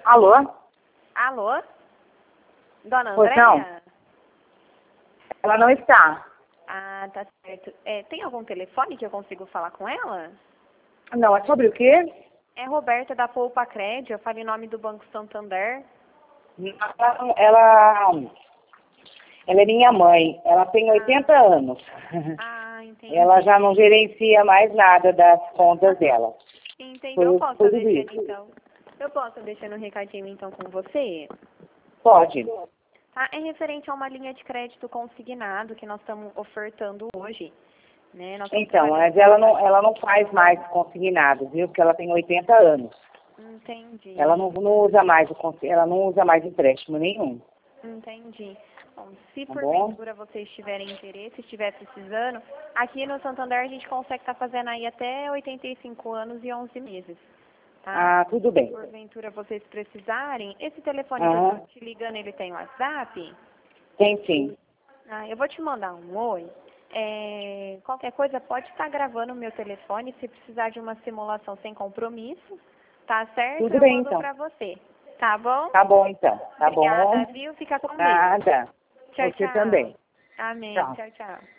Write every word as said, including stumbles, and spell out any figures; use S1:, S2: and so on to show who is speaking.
S1: Alô?
S2: Alô? Dona
S1: Pois
S2: Andréia?
S1: não. Ela não está.
S2: Ah, tá certo. É, tem algum telefone que eu consigo falar com ela?
S1: Não, é sobre o quê?
S2: É Roberta da Poupa Crédito, eu falo em nome do Banco Santander.
S1: Ela, ela, ela é minha mãe. Ela tem oitenta anos.
S2: Ah, entendi.
S1: Ela já não gerencia mais nada das contas dela.
S2: Entendi.
S1: Foi
S2: Eu
S1: o-
S2: posso
S1: foi
S2: estar
S1: tudo
S2: deixando
S1: isso.
S2: então. Eu posso deixando um recadinho então com você?
S1: Pode.
S2: Tá? É referente a uma linha de crédito consignado que nós estamos ofertando hoje. Né? Nós estamos
S1: Então,
S2: trabalhando
S1: mas ela não, ela não faz mais consignado, viu? Porque ela tem oitenta anos.
S2: Entendi.
S1: Ela não, não usa mais o consi- ela não usa mais empréstimo nenhum.
S2: Entendi. Bom, se
S1: Tá bom?
S2: porventura vocês tiverem interesse, estiver precisando, aqui no Santander a gente consegue estar fazendo aí até oitenta e cinco anos e onze meses. Tá?
S1: Ah, tudo bem.
S2: Se porventura vocês precisarem, esse telefone que eu
S1: Aham.
S2: estou te ligando, ele tem WhatsApp?
S1: Tem sim.
S2: Ah, eu vou te mandar um oi. É, qualquer coisa pode estar gravando o meu telefone, se precisar de uma simulação sem compromisso, tá certo?
S1: Tudo
S2: Eu
S1: bem,
S2: mando
S1: então.
S2: pra você. Tá bom?
S1: Tá bom, então. Tá
S2: Obrigada,
S1: bom.
S2: viu? Fica com Deus.
S1: Nada.
S2: Tchau,
S1: Você
S2: tchau.
S1: também.
S2: Amém.
S1: Tchau.
S2: Tchau, tchau.